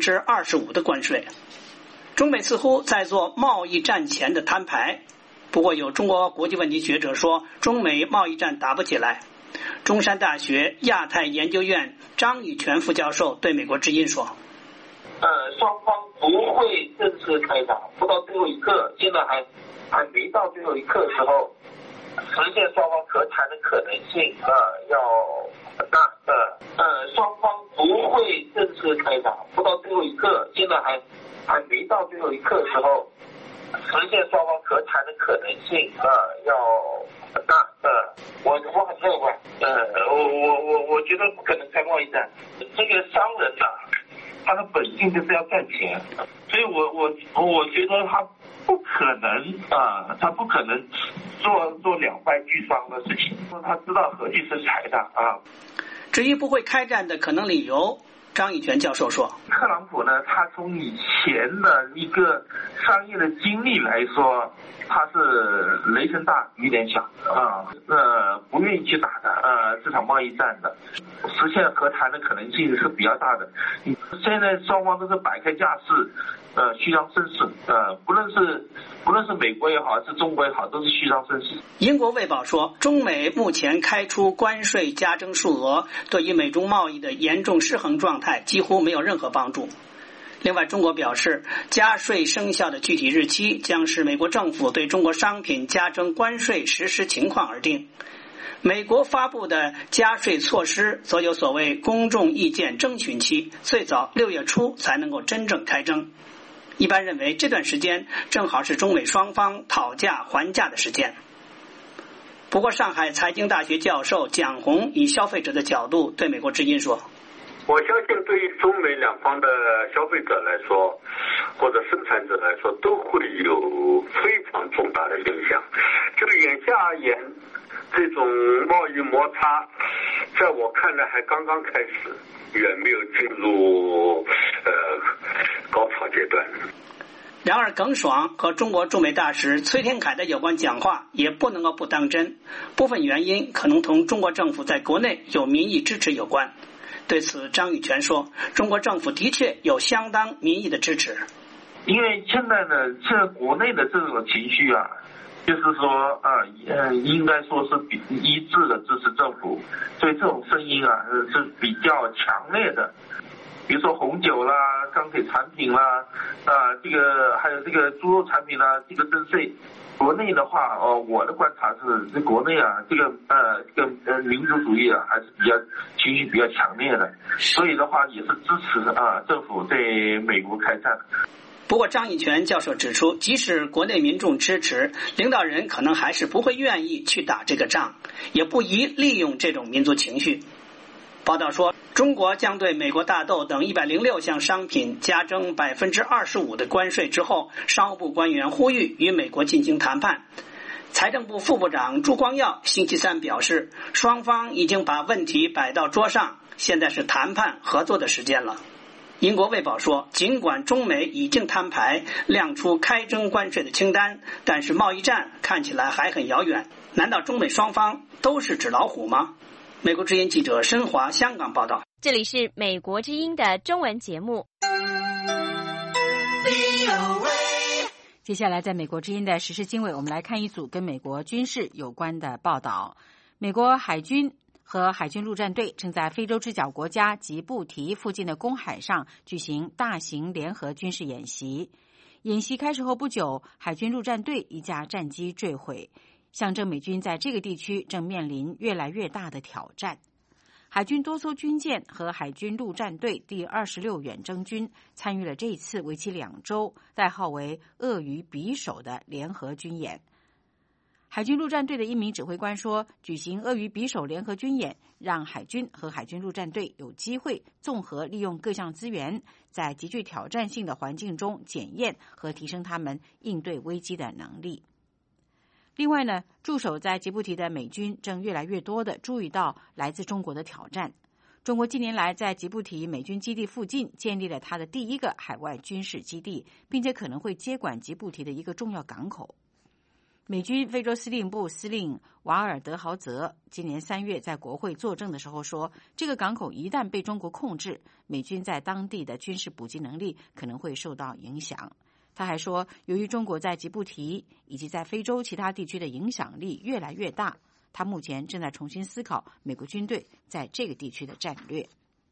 25%的关税。中美似乎在做贸易战前的摊牌。不过有中国国际问题学者说，中美贸易战打不起来。中山大学亚太研究院张宇全副教授对美国之音说， 双方不会正式开打，不到最后一刻，现在还没到最后一刻的时候，实现双方和谈的可能性要很大。双方不会正式开打，不到最后一刻，现在还没到最后一刻的时候，实现双方和谈的可能性要很大。我很乐观。我觉得不可能开贸易战。这个商人他的本性就是要赚钱，所以我觉得他不可能做两败俱伤的事情。他知道何其是财的至于不会开战的可能理由，张以权教授说， 特朗普呢，他从以前的一个商业的经历来说，他是雷声大雨点小不愿意去打的这场贸易战的，实现和谈的可能性是比较大的。现在双方都是摆开架势，虚张声势，不论是美国也好，还是中国也好，都是虚张声势。 英国卫报说，中美目前开出关税加征数额，对于美中贸易的严重失衡状态几乎没有任何帮助。另外，中国表示，加税生效的具体日期将视美国政府对中国商品加征关税实施情况而定。美国发布的加税措施则有所谓公众意见征询期，最早6月初才能够真正开征。一般认为，这段时间正好是中美双方讨价还价的时间。不过，上海财经大学教授蒋红以消费者的角度对美国之音说， 我相信对于中美两方的消费者来说，或者生产者来说，都会有非常重大的影响。就眼下而言，这种贸易摩擦，在我看来还刚刚开始，远没有进入高潮阶段。 然而，耿爽和中国驻美大使崔天凯的有关讲话也不能够不当真，部分原因可能同中国政府在国内有民意支持有关。对此，张宇全说，中国政府的确有相当民意的支持。 因为现在呢，这国内的这种情绪啊，就是说应该说是一致的支持政府，所以这种声音啊是比较强烈的。比如说红酒啦、钢铁产品啦，这个还有这个猪肉产品啦，这个征税。国内的话，我的观察是，这国内啊，这个民族主义啊，还是情绪比较强烈的，所以的话也是支持政府对美国开战。 不过，张以全教授指出，即使国内民众支持，领导人可能还是不会愿意去打这个仗，也不宜利用这种民族情绪。报道说，中国将对美国大豆等106项商品加征25%的关税之后，商务部官员呼吁与美国进行谈判。财政部副部长朱光耀星期三表示，双方已经把问题摆到桌上，现在是谈判合作的时间了。英国卫报说，尽管中美已经摊牌，亮出开征关税的清单，但是贸易战看起来还很遥远。难道中美双方都是纸老虎吗？美国之音记者申华香港报道。 这里是美国之音的中文节目。 接下来在美国之音的时事经纬，我们来看一组跟美国军事有关的报道。美国海军和海军陆战队正在非洲之角国家吉布提附近的公海上举行大型联合军事演习。演习开始后不久，海军陆战队一架战机坠毁，象征美军在这个地区正面临越来越大的挑战。海军多艘军舰和海军陆战队第26远征军参与了这一次为期2周、代号为“鳄鱼匕首”的联合军演。海军陆战队的一名指挥官说，举行鳄鱼匕首联合军演让海军和海军陆战队有机会综合利用各项资源，在极具挑战性的环境中检验和提升他们应对危机的能力。另外呢，驻守在吉布提的美军正越来越多地注意到来自中国的挑战。中国近年来在吉布提美军基地附近建立了它的第一个海外军事基地，并且可能会接管吉布提的一个重要港口。美军非洲司令部司令瓦尔德豪泽今年3月在国会作证的时候说，这个港口一旦被中国控制，美军在当地的军事补给能力可能会受到影响。他还说，由于中国在吉布提以及在非洲其他地区的影响力越来越大，他目前正在重新思考美国军队在这个地区的战略。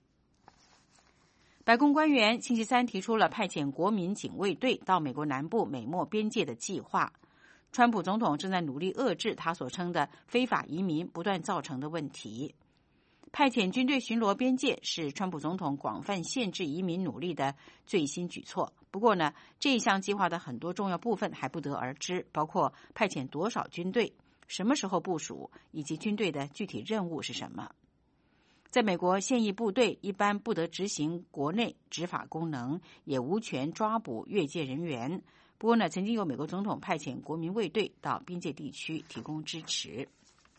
白宫官员星期三提出了派遣国民警卫队到美国南部美墨边界的计划。川普总统正在努力遏制他所称的非法移民不断造成的问题。派遣军队巡逻边界是川普总统广泛限制移民努力的最新举措。不过呢，这一项计划的很多重要部分还不得而知，包括派遣多少军队、什么时候部署，以及军队的具体任务是什么。在美国，现役部队一般不得执行国内执法功能，也无权抓捕越界人员。不过呢，曾经有美国总统派遣国民卫队到边界地区提供支持。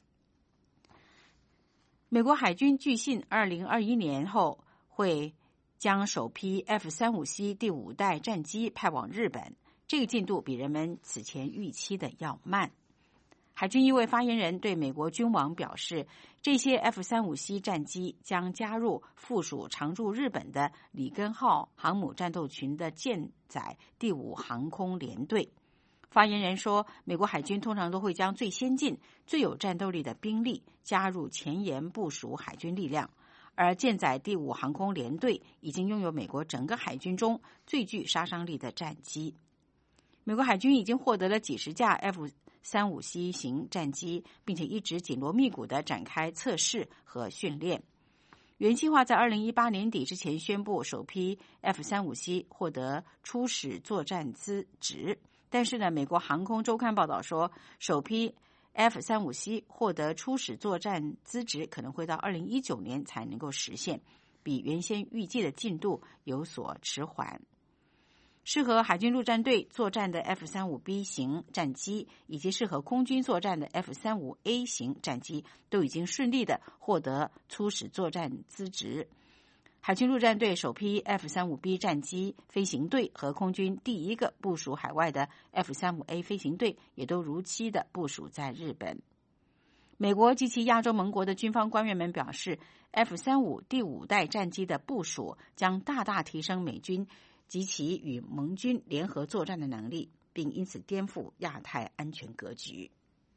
美国海军据信2021年后会将首批 F-35C 第5代战机派往日本，这个进度比人们此前预期的要慢。海军一位发言人对美国军网表示，这些 F-35C 战机将加入附属常驻日本的里根号航母战斗群的舰载第5航空联队。发言人说，美国海军通常都会将最先进、最有战斗力的兵力加入前沿部署海军力量，而舰载第5航空联队已经拥有美国整个海军中最具杀伤力的战机。美国海军已经获得了几十架 F-35C 型战机，并且一直紧锣密鼓地展开测试和训练。原计划在2018年底之前宣布首批 F-35C 获得初始作战资质，但是呢，美国航空周刊报道说，首批 F-35C 获得初始作战资质可能会到2019年才能够实现。 比原先预计的进度有所迟缓。适合海军陆战队作战的 F-35B 型战机以及适合空军作战的 F-35A 型战机都已经顺利地获得初始作战资质。海军陆战队首批 F-35B 战机飞行队和空军第一个部署海外的 F-35A 飞行队也都如期的部署在日本。美国及其亚洲盟国的军方官员们表示， F-35第5代战机的部署将大大提升美军及其与盟军联合作战的能力，并因此颠覆亚太安全格局。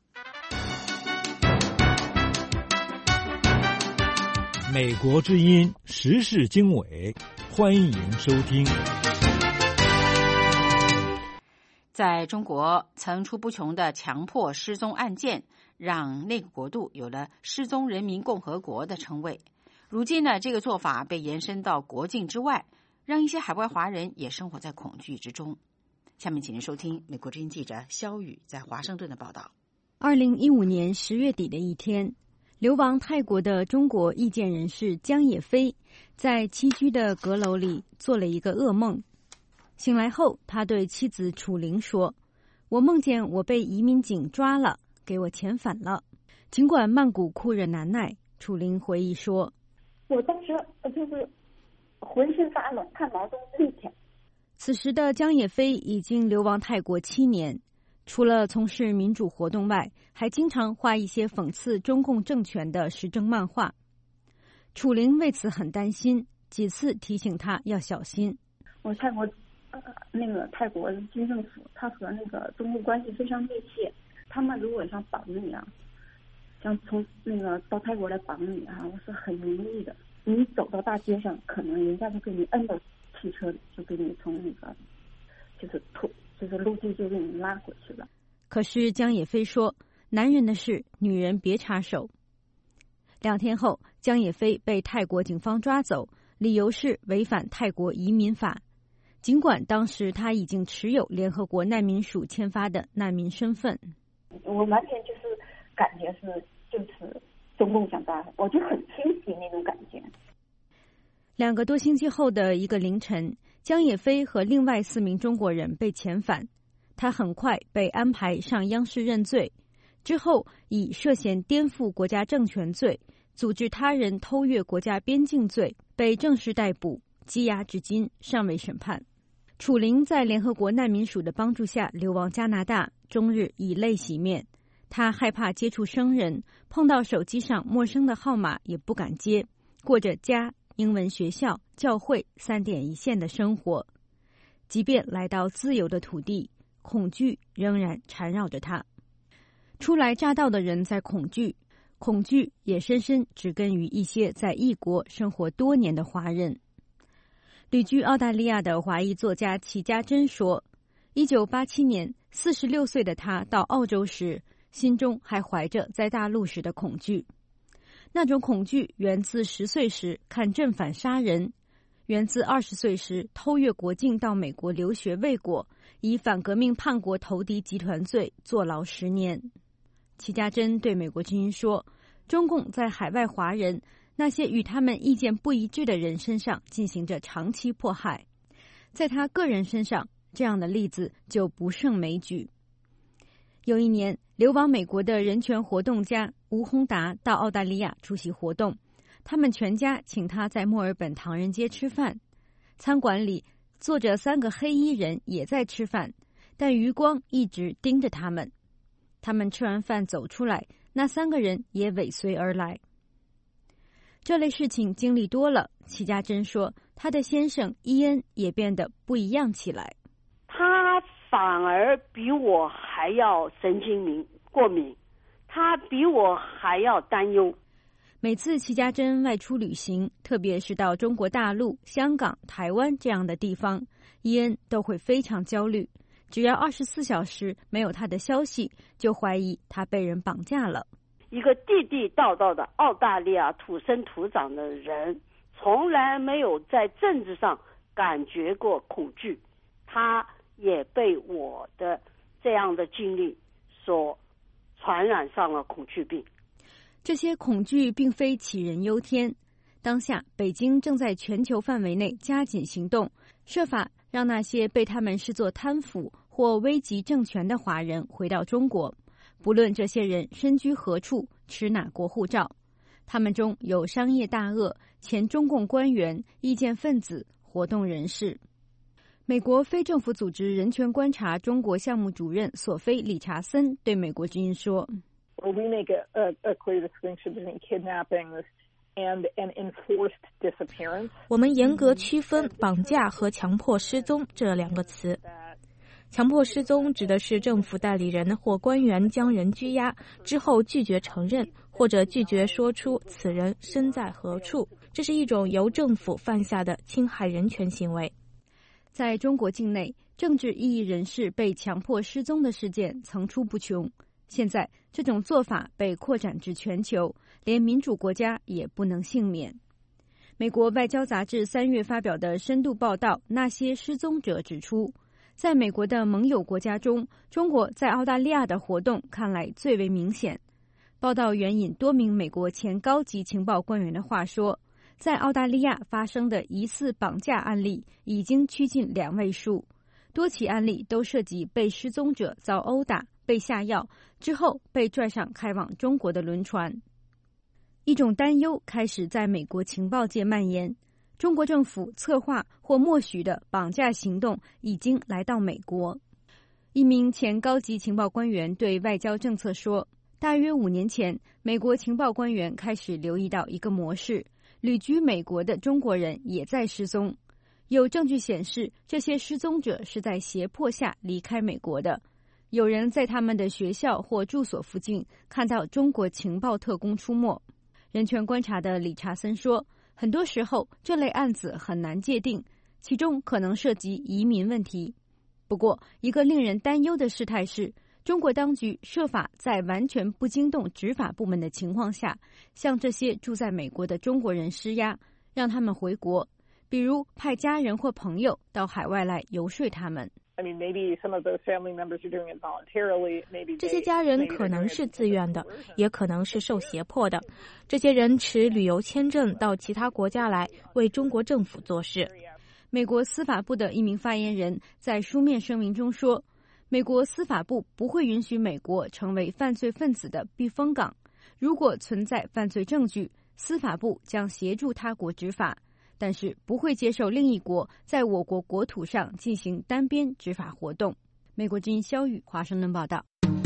美国之音时事经纬，欢迎收听。 在中国，层出不穷的强迫失踪案件让那个国度有了失踪人民共和国的称谓。如今呢，这个做法被延伸到国境之外，让一些海外华人也生活在恐惧之中。下面请您收听美国之音记者肖宇在华盛顿的报道。 2015年10月底的一天，流亡泰国的中国意见人士江野飞在栖居的阁楼里做了一个噩梦。醒来后，他对妻子楚玲说：“我梦见我被移民警抓了，给我遣返了。”尽管曼谷酷热难耐，楚玲回忆说：“ 我当时就是浑身发冷，汗毛都立起来。” 此时的江野飞已经流亡泰国7年，除了从事民主活动外，还经常画一些讽刺中共政权的时政漫画。楚玲为此很担心，几次提醒他要小心。 我泰国泰国军政府，他和那个中共关系非常密切。他们如果想绑你啊，想从到泰国来绑你啊，我是很容易的。你走到大街上，可能人家就给你摁到汽车里，就给你从就是陆地就给你拉回去了。 可是江野飞说，男人的事，女人别插手。2天后，江野飞被泰国警方抓走，理由是违反泰国移民法。尽管当时他已经持有联合国难民署签发的难民身份， 我完全就是感觉就是中共想干，我就很清晰那种感觉。 2个多星期后的一个凌晨，江野飞和另外4名中国人被遣返，他很快被安排上央视认罪，之后以涉嫌颠覆国家政权罪、组织他人偷越国家边境罪被正式逮捕，羁押至今，尚未审判。楚玲在联合国难民署的帮助下流亡加拿大，终日以泪洗面。他害怕接触生人，碰到手机上陌生的号码也不敢接，过着家、英文学校、教会3点一线的生活。即便来到自由的土地，恐惧仍然缠绕着他。初来乍到的人在恐惧，恐惧也深深植根于一些在异国生活多年的华人。旅居澳大利亚的华裔作家齐家珍说，1987年46岁的他到澳洲时，心中还怀着在大陆时的恐惧。那种恐惧源自10岁时看正反杀人，源自20岁时偷越国境到美国留学未果，以反革命叛国投敌集团罪坐牢10年。齐家珍对美国之音说，中共在海外华人那些与他们意见不一致的人身上进行着长期迫害，在他个人身上，这样的例子就不胜枚举。有一年，流亡美国的人权活动家吴宏达到澳大利亚出席活动，他们全家请他在墨尔本唐人街吃饭。餐馆里坐着3个黑衣人也在吃饭，但余光一直盯着他们。他们吃完饭走出来，那3个人也尾随而来。这类事情经历多了，齐家珍说，他的先生伊恩也变得不一样起来。 他反而比我还要神经过敏，他比我还要担忧。 每次齐家珍外出旅行，特别是到中国大陆、香港、台湾这样的地方，伊恩都会非常焦虑。只要24小时没有他的消息，就怀疑他被人绑架了。 一个地地道道的澳大利亚土生土长的人，从来没有在政治上感觉过恐惧，他也被我的这样的经历所传染上了恐惧病。 这些恐惧并非杞人忧天， 当下，北京正在全球范围内加紧行动，设法让那些被他们视作贪腐或危及政权的华人回到中国，不论这些人身居何处，持哪国护照。他们中有商业大鳄、前中共官员、意见分子、活动人士。美国非政府组织人权观察中国项目主任索菲·理查森对美国之音说 ：“We make a clear distinction between kidnappings and an enforced disappearance。 我们严格区分绑架和强迫失踪这两个词。强迫失踪指的是政府代理人或官员将人拘押之后拒绝承认或者拒绝说出此人身在何处，这是一种由政府犯下的侵害人权行为。” 在中国境内，政治异议人士被强迫失踪的事件层出不穷。现在，这种做法被扩展至全球，连民主国家也不能幸免。美国外交杂志3月发表的深度报道《那些失踪者》指出，在美国的盟友国家中，中国在澳大利亚的活动看来最为明显。报道援引多名美国前高级情报官员的话说，在澳大利亚发生的疑似绑架案例已经趋近2位数，多起案例都涉及被失踪者遭殴打、被下药之后被拽上开往中国的轮船。一种担忧开始在美国情报界蔓延，中国政府策划或默许的绑架行动已经来到美国。一名前高级情报官员对外交政策说，大约5年前，美国情报官员开始留意到一个模式，旅居美国的中国人也在失踪。有证据显示，这些失踪者是在胁迫下离开美国的。有人在他们的学校或住所附近看到中国情报特工出没。人权观察的理查森说，很多时候这类案子很难界定，其中可能涉及移民问题。不过，一个令人担忧的事态是，中国当局设法在完全不惊动执法部门的情况下，向这些住在美国的中国人施压，让他们回国，比如派家人或朋友到海外来游说他们。 这些家人可能是自愿的，也可能是受胁迫的。这些人持旅游签证到其他国家来为中国政府做事。 美国司法部的一名发言人在书面声明中说，美国司法部不会允许美国成为犯罪分子的避风港。如果存在犯罪证据，司法部将协助他国执法，但是不会接受另一国在我国国土上进行单边执法活动。美国之音肖宇华盛顿报道。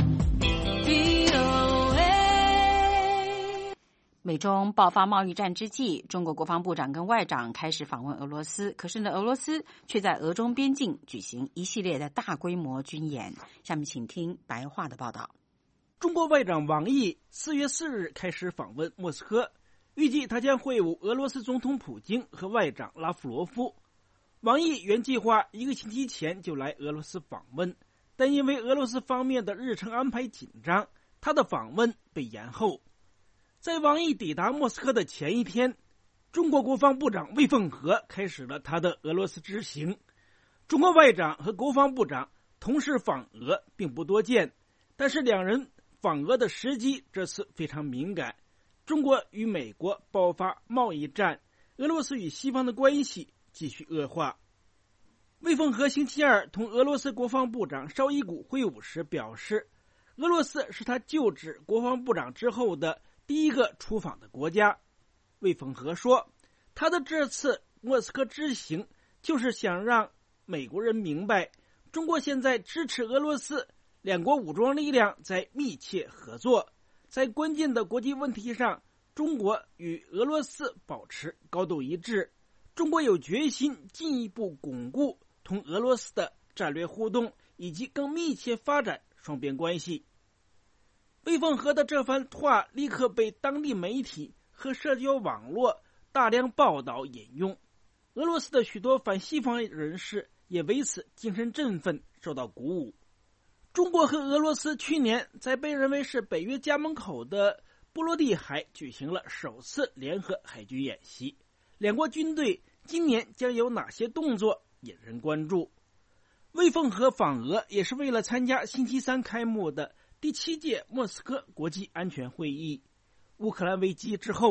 美中爆发贸易战之际，中国国防部长跟外长开始访问俄罗斯，可是呢，俄罗斯却在俄中边境举行一系列的大规模军演。下面请听白话的报道。 中国外长王毅4月4日开始访问莫斯科，预计他将会晤俄罗斯总统普京和外长拉夫罗夫。王毅原计划1个星期前就来俄罗斯访问，但因为俄罗斯方面的日程安排紧张，他的访问被延后。在王毅抵达莫斯科的前一天，中国国防部长魏凤和开始了他的俄罗斯之行。中国外长和国防部长同时访俄并不多见，但是两人访俄的时机这次非常敏感。中国与美国爆发贸易战，俄罗斯与西方的关系继续恶化。魏凤和星期二同俄罗斯国防部长绍伊古会晤时表示，俄罗斯是他就职国防部长之后的第一个出访的国家。魏凤和说，他的这次莫斯科之行就是想让美国人明白，中国现在支持俄罗斯，两国武装力量在密切合作，在关键的国际问题上，中国与俄罗斯保持高度一致。中国有决心进一步巩固同俄罗斯的战略互动，以及更密切发展双边关系。魏凤和的这番话立刻被当地媒体和社交网络大量报道引用，俄罗斯的许多反西方人士也为此精神振奋，受到鼓舞。中国和俄罗斯去年在被认为是北约家门口的波罗的海举行了首次联合海军演习，两国军队今年将有哪些动作引人关注。魏凤和访俄也是为了参加星期三开幕的第7届莫斯科国际安全会议。乌克兰危机之后，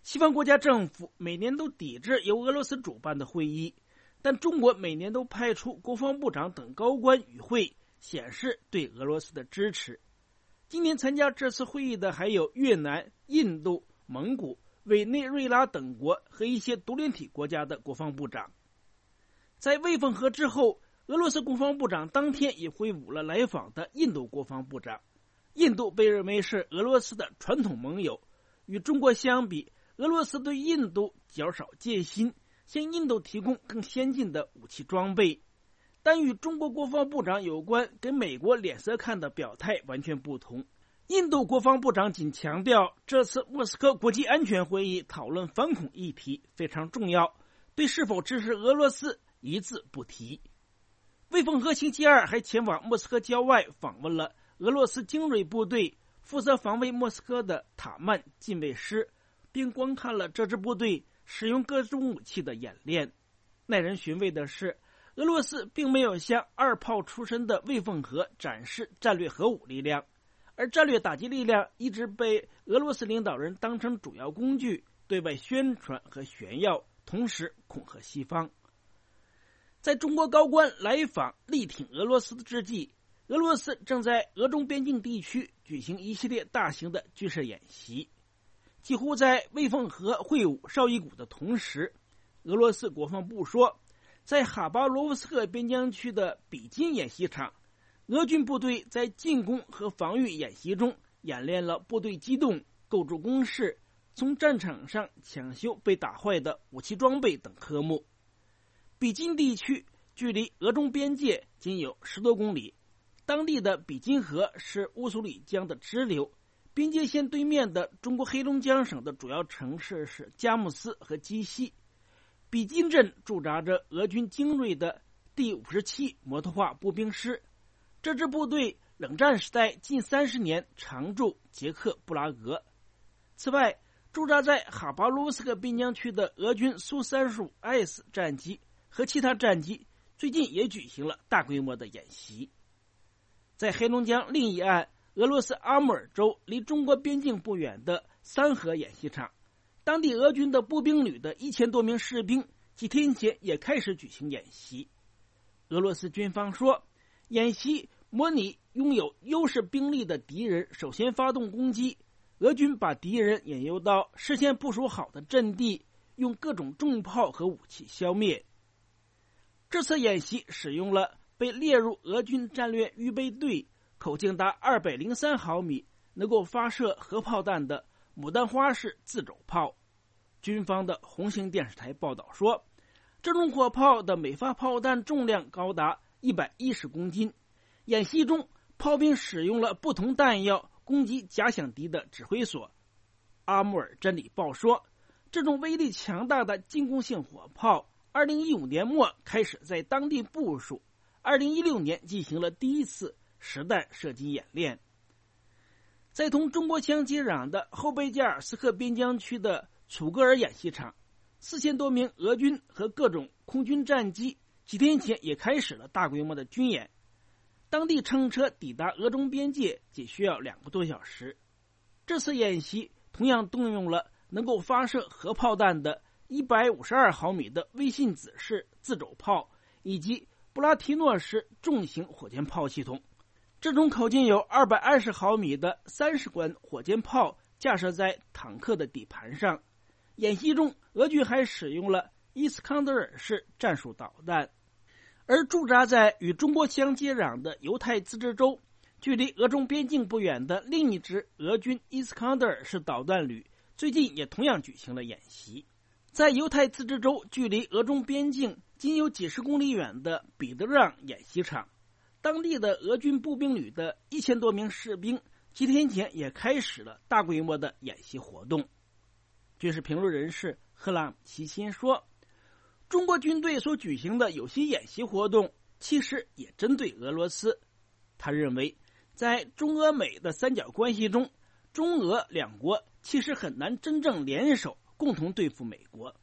西方国家政府每年都抵制由俄罗斯主办的会议，但中国每年都派出国防部长等高官与会，显示对俄罗斯的支持。今年参加这次会议的还有越南、印度、蒙古、委内瑞拉等国和一些独联体国家的国防部长。在魏凤和之后，俄罗斯国防部长当天也会晤了来访的印度国防部长。印度被认为是俄罗斯的传统盟友，与中国相比，俄罗斯对印度较少戒心，向印度提供更先进的武器装备。但与中国国防部长有关给美国脸色看的表态完全不同。印度国防部长仅强调，这次莫斯科国际安全会议讨论反恐议题非常重要，对是否支持俄罗斯一字不提。魏凤和星期二还前往莫斯科郊外访问了俄罗斯精锐部队负责防卫莫斯科的塔曼禁卫师，并观看了这支部队使用各种武器的演练。耐人寻味的是，俄罗斯并没有向二炮出身的魏凤和展示战略核武力量，而战略打击力量一直被俄罗斯领导人当成主要工具对外宣传和炫耀，同时恐吓西方。在中国高官来访力挺俄罗斯的之际，俄罗斯正在俄中边境地区举行一系列大型的军事演习。几乎在魏凤和会晤绍伊古的同时，俄罗斯国防部说，在哈巴罗夫斯克边疆区的比金演习场，俄军部队在进攻和防御演习中演练了部队机动、构筑工事、从战场上抢修被打坏的武器装备等科目。比金地区距离俄中边界仅有10多公里，当地的比金河是乌苏里江的支流，边界线对面的中国黑龙江省的主要城市是佳木斯和鸡西。比金镇驻扎着俄军精锐的第57摩托化步兵师，这支部队冷战时代近30年常驻捷克布拉格。此外，驻扎在哈巴罗夫斯克边疆区的俄军苏 35S 战机和其他战机最近也举行了大规模的演习。在黑龙江另一岸，俄罗斯阿穆尔州离中国边境不远的三河演习场，当地俄军的步兵旅的1000多名士兵几天前也开始举行演习。俄罗斯军方说，演习模拟拥有优势兵力的敌人首先发动攻击，俄军把敌人引诱到事先部署好的阵地，用各种重炮和武器消灭。这次演习使用了被列入俄军战略预备队、口径达203毫米、能够发射核炮弹的牡丹花式自走炮。军方的红星电视台报道说，这种火炮的每发炮弹重量高达110公斤。演习中，炮兵使用了不同弹药攻击假想敌的指挥所。阿穆尔真理报说，这种威力强大的进攻性火炮2015年末开始在当地部署，2016年进行了第一次实弹射击演练。在同中国相接壤的后贝加尔斯克边疆区的楚格尔演习场，4000多名俄军和各种空军战机几天前也开始了大规模的军演。当地乘车抵达俄中边界仅需要2个多小时。这次演习同样动用了能够发射核炮弹的152毫米的微信子式自走炮以及布拉提诺式重型火箭炮系统。这种口径有220毫米的30管火箭炮架设在坦克的底盘上。演习中，俄军还使用了伊斯康德尔式战术导弹。而驻扎在与中国相接壤的犹太自治州，距离俄中边境不远的另一支俄军伊斯康德尔式导弹旅最近也同样举行了演习。在犹太自治州距离俄中边境仅有几十公里远的彼得让演习场，当地的俄军步兵旅的1000多名士兵几天前也开始了大规模的演习活动。军事评论人士赫拉姆齐辛说，中国军队所举行的有些演习活动其实也针对俄罗斯。他认为，在中俄美的三角关系中，中俄两国其实很难真正联手共同对付美国。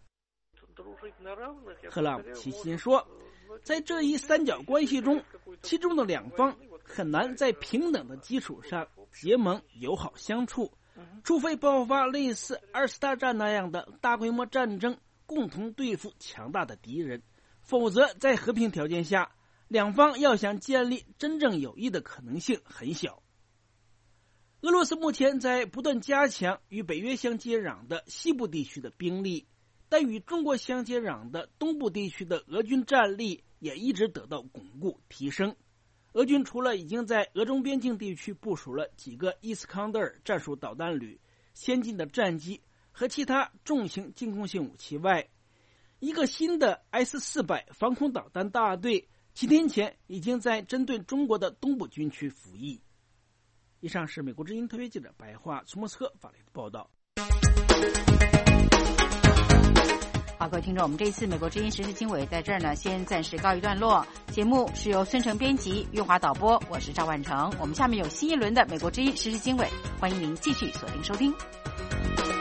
赫拉姆齐辛说，在这一三角关系中，其中的两方很难在平等的基础上结盟友好相处， 除非爆发类似二次大战那样的大规模战争，共同对付强大的敌人，否则在和平条件下，两方要想建立真正友谊的可能性很小。俄罗斯目前在不断加强与北约相接壤的西部地区的兵力，但与中国相接壤的东部地区的俄军战力也一直得到巩固提升。俄军除了已经在俄中边境地区部署了几个伊斯康德尔战术导弹旅、先进的战机和其他重型进攻性武器外，一个新的 S-400防空导弹大队几天前已经在针对中国的东部军区服役。以上是美国之音特约记者白桦从莫斯科发来的报道。 好，各位听众，我们这一次美国之音时事经纬在这儿呢，先暂时告一段落。节目是由孙成编辑、月华导播，我是赵万成。我们下面有新一轮的美国之音时事经纬，欢迎您继续锁定收听。